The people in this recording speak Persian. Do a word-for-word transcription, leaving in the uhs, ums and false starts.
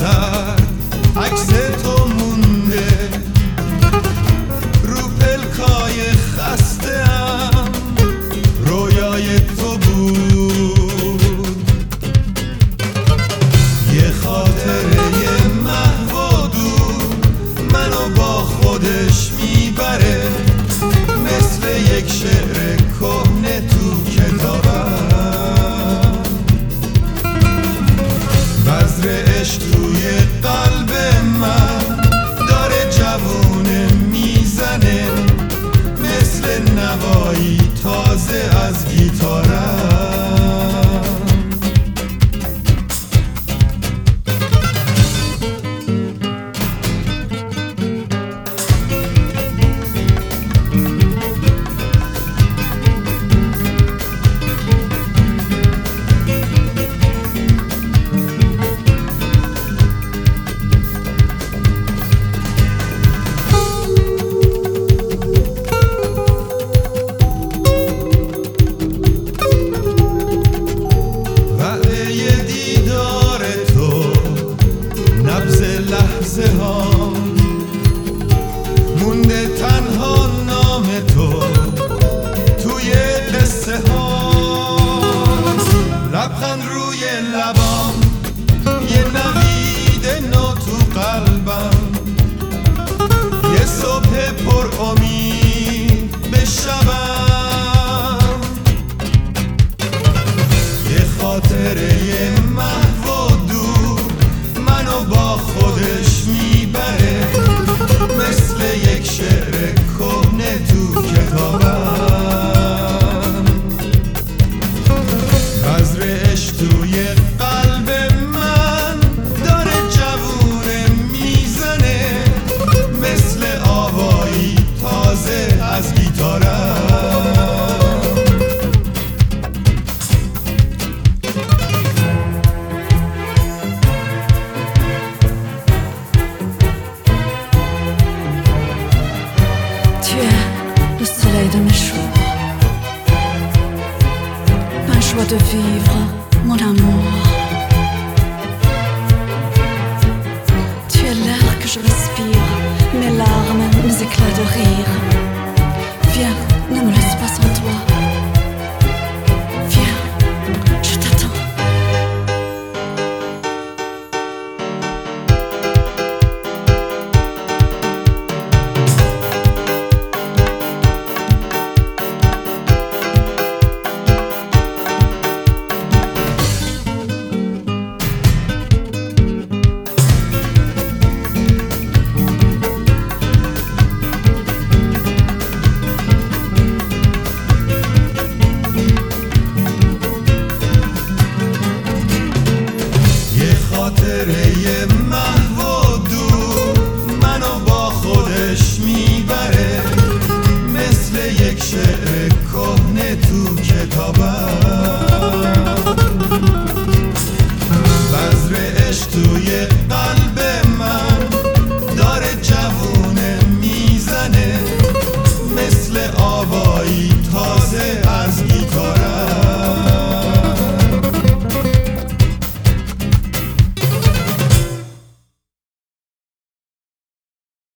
سر عکس تو مونده رو پلکای خسته‌ام، رویای تو بود یه خاطره محو و دور، منو با خودش میبره مثل یک شعر کهنه تو کتابم. بذر عشق توی قلب من داره جوونه میزنه مثل نوایی تازه از گیتارم. لحظه ها مونده تنها نام تو توی قصه ها، لبخند روی لبام یه نوید نو تو قلبم، یه صبح پر امید به شبم، یه خاطره محو و دور منو با خودش میبره مثل یک شعر کهنه تو کتابم. بذر عشق توی قلب من داره جوونه میزنه مثل آوایی تازه از گیتارم. Tu es le soleil de mes jours, ma joie de vivre, mon amour. Tu es l'air que je respire, mes larmes, mes éclats de rire. Viens, ne me laisse pas sans toi. Viens, je t'attends. خاطره محو و دور منو با خودش میبره مثل یک شعر کهنه تو کتابم. بذر عشق توی قلب